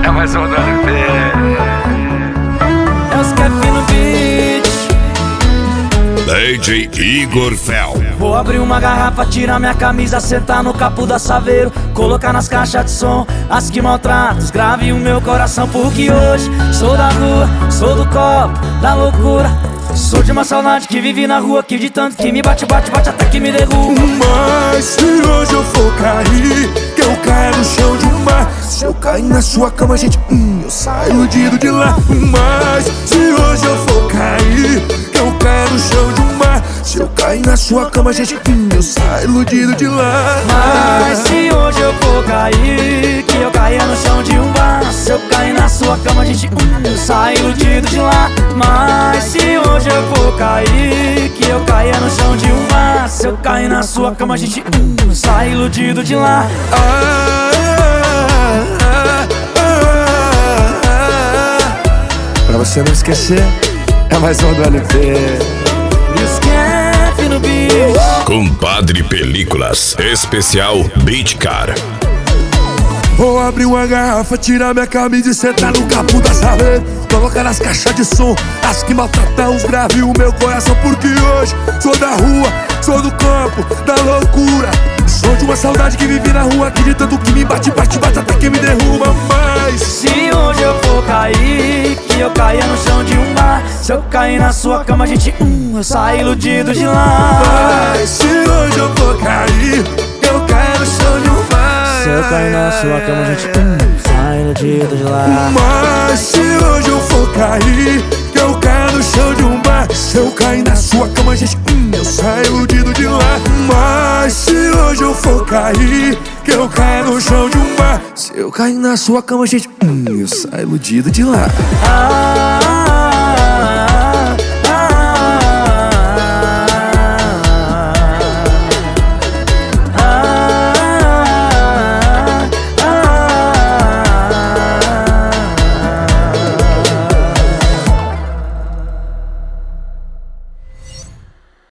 É mais um do LP. É os Kef no beat. DJ Igor Fel. Vou abrir uma garrafa, tirar minha camisa, sentar no capô da Saveiro, colocar nas caixas de som as que maltratam, grave o meu coração, porque hoje sou da rua, sou do copo, da loucura. Sou de uma saudade que vive na rua, que de tanto que me bate, bate, bate até que me derruba. Mas se hoje eu for cair, que eu caia no chão de um mar. Se eu cair na sua cama, gente, eu saio iludido de lá. Mas se hoje eu for cair, que eu caia no chão de um mar. Se eu cair na sua cama, gente, eu saio iludido de lá. Mas se hoje eu for cair, que eu caia no chão de um bar. Se eu cair na sua cama, gente, eu saio iludido de lá. Mas se hoje eu for cair, que eu caia no chão de um bar. Se eu cair na sua cama, gente, eu saio iludido de lá. Pra você não esquecer, é mais um do LP. E os Kef no beat. Compadre Películas, especial Beat Car. Vou abrir uma garrafa, tirar minha camisa e sentar no capô da Saveiro, colocar nas caixas de som as que maltratam, grave o meu coração, porque hoje sou da rua, sou do campo, da loucura. Sou de uma saudade que vive na rua, que de tanto que me bate, bate, bate até que me derruba. Mas se hoje eu for cair, que eu caia no chão de um bar. Se eu cair na sua cama, gente, eu saio iludido de lá. Mas se hoje eu for cair, que eu caia no chão de um bar. Se eu cair na sua cama, gente, sai iludido de lá. Mas se hoje eu for cair, que eu caia no chão de um bar. Se eu cair na sua cama, gente, eu saio iludido de lá. Mas se hoje eu for cair, que eu caia no chão de um bar. Se eu cair na sua cama, gente, eu saio iludido de lá.